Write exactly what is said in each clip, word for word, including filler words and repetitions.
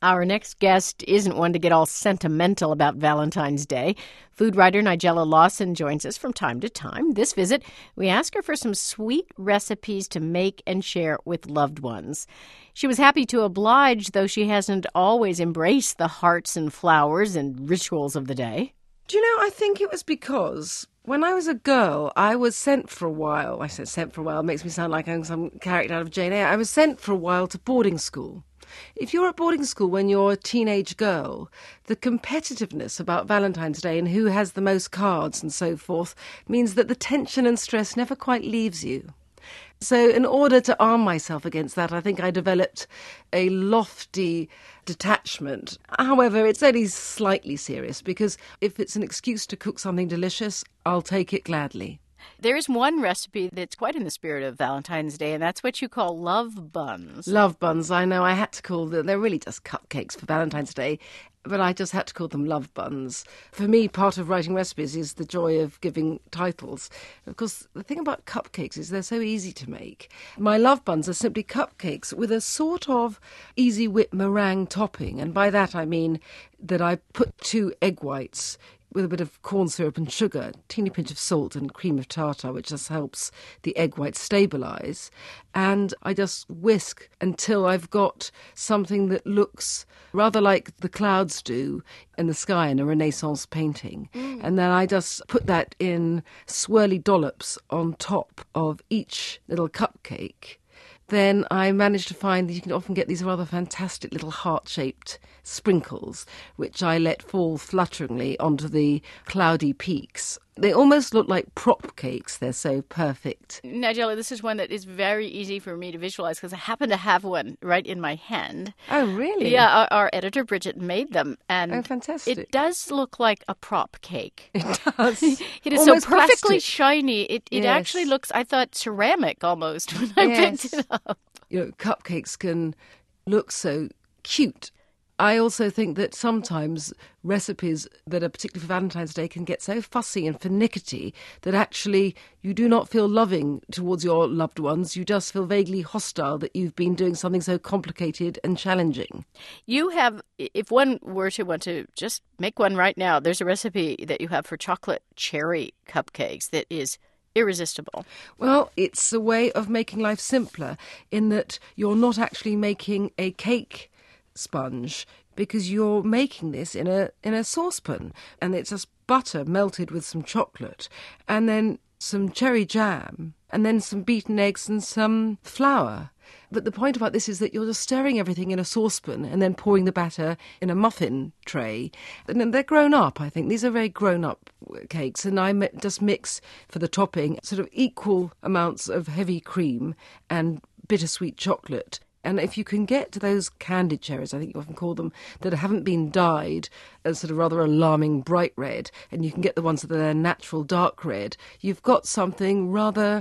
Our next guest isn't one to get all sentimental about Valentine's Day. Food writer Nigella Lawson joins us from time to time. This visit, we ask her for some sweet recipes to make and share with loved ones. She was happy to oblige, though she hasn't always embraced the hearts and flowers and rituals of the day. Do you know, I think it was because when I was a girl, I was sent for a while. I said sent for a while. It makes me sound like I'm some character out of Jane Eyre. I was sent for a while to boarding school. If you're at boarding school when you're a teenage girl, the competitiveness about Valentine's Day and who has the most cards and so forth means that the tension and stress never quite leaves you. So in order to arm myself against that, I think I developed a lofty detachment. However, it's only slightly serious because if it's an excuse to cook something delicious, I'll take it gladly. There is one recipe that's quite in the spirit of Valentine's Day, and that's what you call love buns. Love buns, I know. I had to call them, they're really just cupcakes for Valentine's Day, but I just had to call them love buns. For me, part of writing recipes is the joy of giving titles. Of course, the thing about cupcakes is they're so easy to make. My love buns are simply cupcakes with a sort of easy whip meringue topping, and by that I mean that I put two egg whites with a bit of corn syrup and sugar, a teeny pinch of salt and cream of tartar, which just helps the egg white stabilise. And I just whisk until I've got something that looks rather like the clouds do in the sky in a Renaissance painting. Mm. And then I just put that in swirly dollops on top of each little cupcake. Then I managed to find that you can often get these rather fantastic little heart-shaped sprinkles, which I let fall flutteringly onto the cloudy peaks. They almost look like prop cakes. They're so perfect. Nigella, this is one that is very easy for me to visualize because I happen to have one right in my hand. Oh, really? Yeah, our, our editor, Bridget, made them. And oh, fantastic. It does look like a prop cake. It does. It is almost so perfectly plastic. shiny. It, it yes. actually looks, I thought, ceramic almost when I yes. picked it up. You know, cupcakes can look so cute. I also think that sometimes recipes that are particularly for Valentine's Day can get so fussy and finicky that actually you do not feel loving towards your loved ones. You just feel vaguely hostile that you've been doing something so complicated and challenging. You have, if one were to want to just make one right now, there's a recipe that you have for chocolate cherry cupcakes that is irresistible. Well, it's a way of making life simpler in that you're not actually making a cake sponge because you're making this in a in a saucepan, and it's just butter melted with some chocolate and then some cherry jam and then some beaten eggs and some flour. But the point about this is that you're just stirring everything in a saucepan and then pouring the batter in a muffin tray. And they're grown up, I think. These are very grown-up cakes. And I just mix for the topping sort of equal amounts of heavy cream and bittersweet chocolate. And if you can get to those candied cherries, I think you often call them, that haven't been dyed a sort of rather alarming bright red, and you can get the ones that are natural dark red, you've got something rather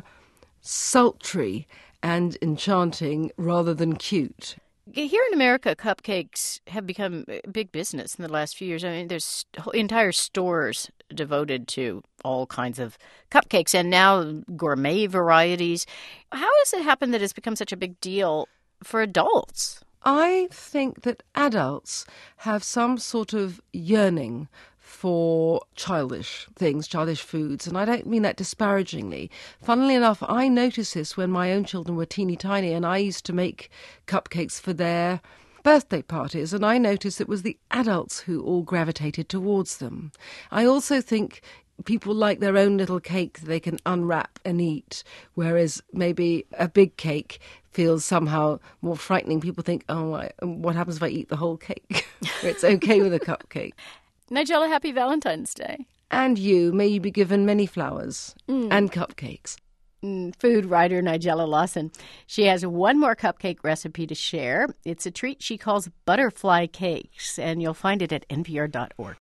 sultry and enchanting rather than cute. Here in America, cupcakes have become big business in the last few years. I mean, there's entire stores devoted to all kinds of cupcakes and now gourmet varieties. How has it happened that it's become such a big deal for adults? I think that adults have some sort of yearning for childish things, childish foods, and I don't mean that disparagingly. Funnily enough, I noticed this when my own children were teeny tiny and I used to make cupcakes for their birthday parties, and I noticed it was the adults who all gravitated towards them. I also think people like their own little cake they can unwrap and eat, whereas maybe a big cake feels somehow more frightening. People think, oh, I, what happens if I eat the whole cake? It's okay with a cupcake. Nigella, happy Valentine's Day. And you, may you be given many flowers mm. and cupcakes. Mm, food writer Nigella Lawson. She has one more cupcake recipe to share. It's a treat she calls butterfly cakes, and you'll find it at N P R dot org.